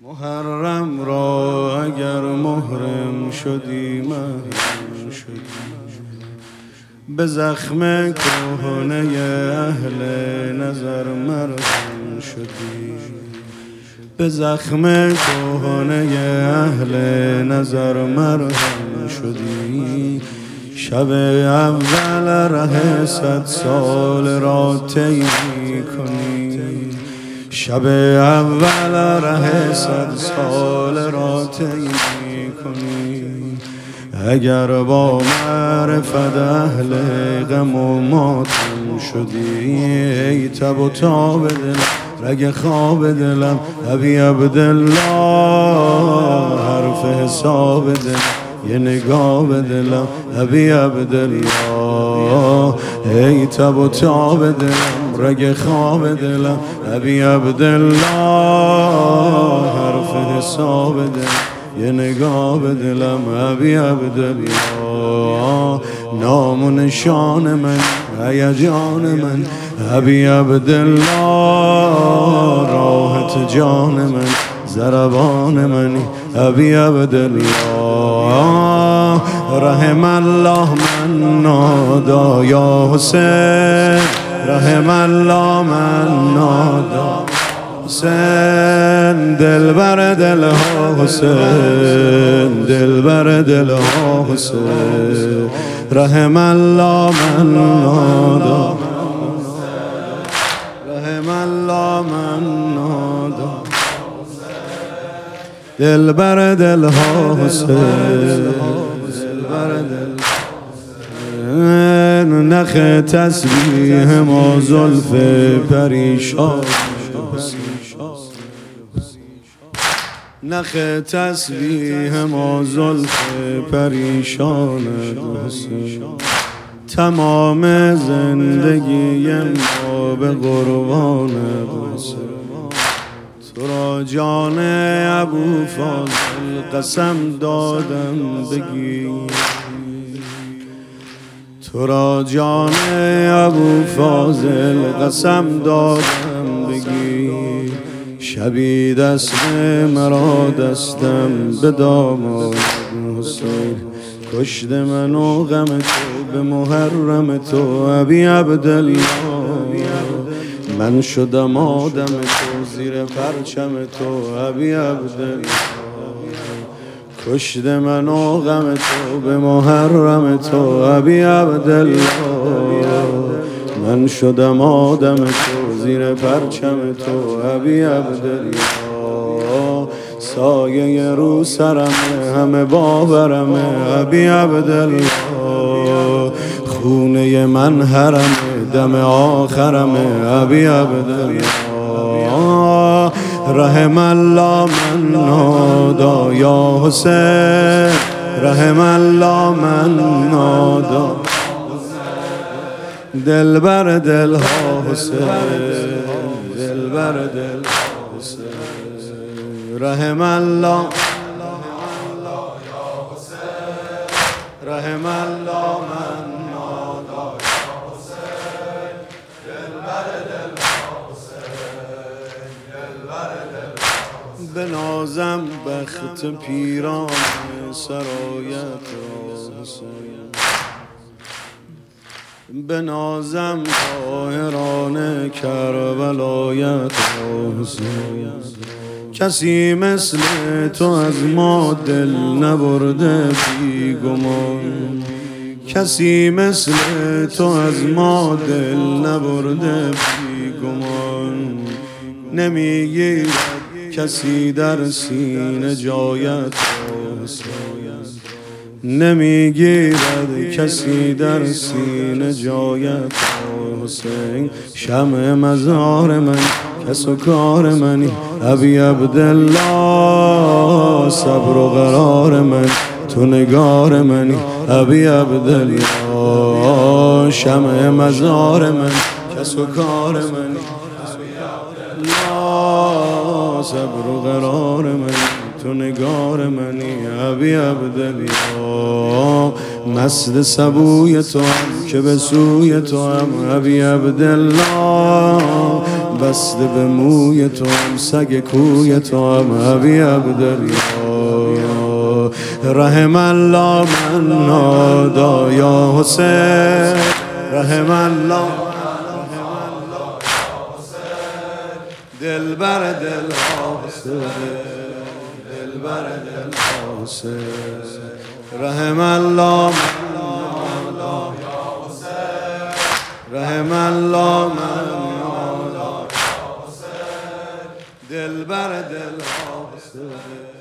محرم را اگر محرم شدی محرم شدی، به زخم کهنه اهل نظر مرهم شدی، به زخم کهنه اهل نظر مرهم شدی. شب اول ره 100 سال را طی کنی، شب اول ره 100 سال را طی کنی. اگر با معرفت اهل غم و ماتم شدی، ای تب و تاب دلم رگ خواب دلم ابی عبدالله، حرف حساب دلم یه نگاه به دلم ابی عبدالله. ای تب و تاب دلم رگ خواب دلم ابی عبدالله، حرف حساب دلم یه نگاه به دلم ابی عبدالله. نام و نشان من هیجان من ابی عبدالله، راحت جان من ضربان منی ابی عبدالله. رحم الله من نادا یا حسین، رحم الله من نادا حسین، دل بر دل ها حسین، دل بر دل ها حسین. رحم الله من نادا، رحم الله من نادا، دل بر دل ها حسین، دل بر دل. نخ تسبیح ما زلف پریشان، نخ تسبیح ما زلف پریشان حسین. تمام زندگی ما به قربان حسین. تو را جان ابو فاضل قسم دادم بگی، تو را جان ابو فاضل قسم دادم بگی. شبی دست مرا دستم به داماد حسین، کشت من و غم تو به محرم تو ابی عبدالله. من شدم آدم تو زیر پرچم تو ابی عبدالله، کشت من و غم تو به محرم تو ابی عبدالله. من شدم آدم تو زیر پرچم تو ابی عبدالله. سایه رو سرمه همه باورمه ابی عبدالله، خونه من حرمه دم آخرمه ابی عبدالله. رحم الله من نادا یا حسین، رحم الله من نادا، دل بر دل ها حسین، دل بر دل حسین. رحم الله، رحم الله من نادا یا حسین، دل بر دل حسین، دل بر دل. بنازم بخت پیران سرایت حسین، بنازم طاهران کربلایت حسین. کسی مثل تو از ما دل نبرده بی گمان، کسی مثل تو از ما دل نبرده بی گمان. نمیگیرد کسی در سینه جایت حسین، نمیگیرد کسی در سینه جایت حسین. شمع مزار من کس و کار منی ابی عبدالله، صبر و قرار من تو نگار منی ابی عبدالله. شمع مزار من کس و کار منی ابی عبدالله، صبر و قرار من تو نگار منی ابی عبدالله. مست سبوی تو هم که به سوی تو هم ابی عبدالله، بسته به موی تو هم سگ کوی تو هم ابی عبدالله رحم الله من نادا یا حسین رحم الله دلبر دل حسین دلبر دل حسین رحم الله من رحم الله من دلبر دل حسین